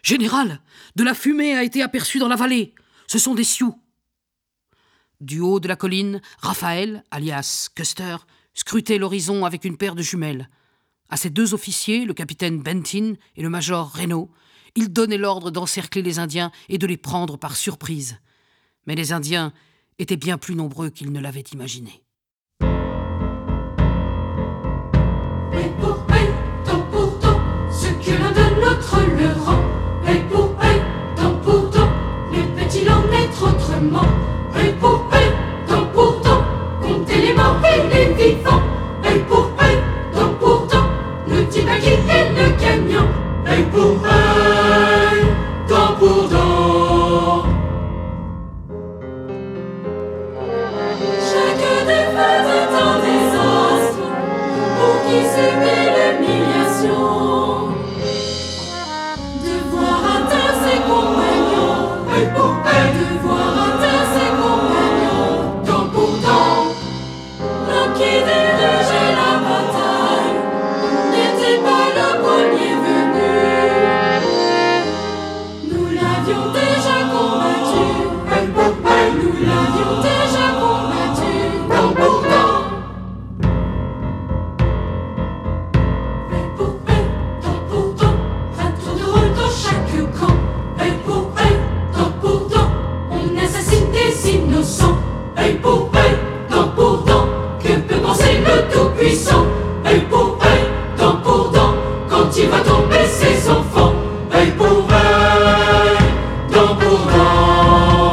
Général, de la fumée a été aperçue dans la vallée. Ce sont des Sioux. Du haut de la colline, Raphaël, alias Custer, scrutait l'horizon avec une paire de jumelles. À ses deux officiers, le capitaine Bentin et le major Renault, il donnait l'ordre d'encercler les Indiens et de les prendre par surprise. Mais les Indiens étaient bien plus nombreux qu'ils ne l'avaient imaginé. Et pour paix, temps pour temps, ce que l'un de l'autre le rend. Et pour paix, temps pour temps, les petits l'en être autrement. Et pour paix, temps pour temps, compter les morts et les vivants. Et pour paix, temps pour temps, le petit qui est le gagnant. Et pour paix, temps pour temps. Chaque défaite est un désastre pour qui subit l'humiliation de voir atteindre ses compagnons. Et pour paix, de voir atteindre ses compagnons. Temps pour temps, l'homme qui dirigeait la bataille n'était pas le premier venu. Nous l'avions déjà combattu. Et pour paix, nous l'avions déjà combattu. Temps pour temps. Et pour paix, temps pour temps, un tour de rôle dans chaque camp. Et pour paix, temps pour temps, on assassine des innocents. Et pour paix, temps pour temps, que peut penser le Tout-Puissant? Et pour paix, temps pour temps, quand il va tomber ses enfants. Et pour paix, temps pour temps.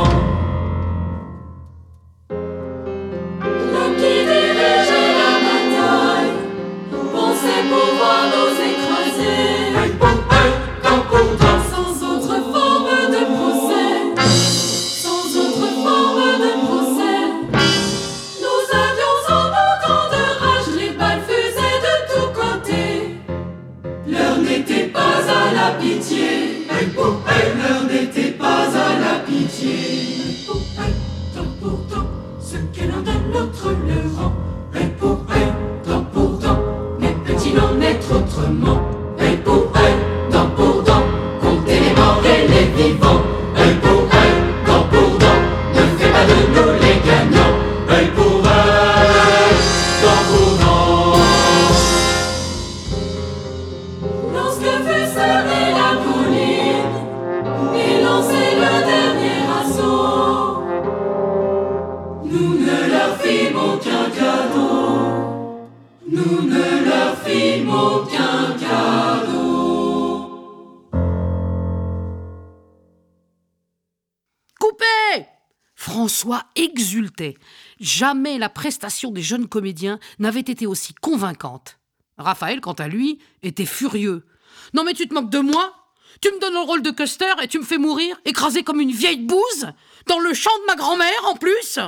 L'homme qui dirigeait la bataille pensait pouvoir nous écraser. Et pour paix, temps pour temps, sans autre forme de procès. Sans autre forme de procès. Nous avions en nous tant de rage, les balles fusaient de tous côtés. L'heure n'était pas à la pitié. Et pour paix, l'heure n'était pas à la pitié. Et pour paix, temps pour temps, ce que l'un de l'autre le rend. Et pour paix, temps pour temps, mais peut-il en être autrement? Et pour paix, temps pour temps, compter les morts et les vivants. Et pour paix, temps pour temps, ne fais pas de nous les gagnants. Et pour paix, temps pour temps. Lorsque fut serrée la colline et lancé le dernier assaut, nous ne leur fîmes aucun cadeau. Nous ne leur fîmes aucun cadeau. Coupez! François exultait. Jamais la prestation des jeunes comédiens n'avait été aussi convaincante. Raphaël, quant à lui, était furieux. « Non mais tu te moques de moi? Tu me donnes le rôle de Custer et tu me fais mourir, écrasé comme une vieille bouse, dans le champ de ma grand-mère en plus !»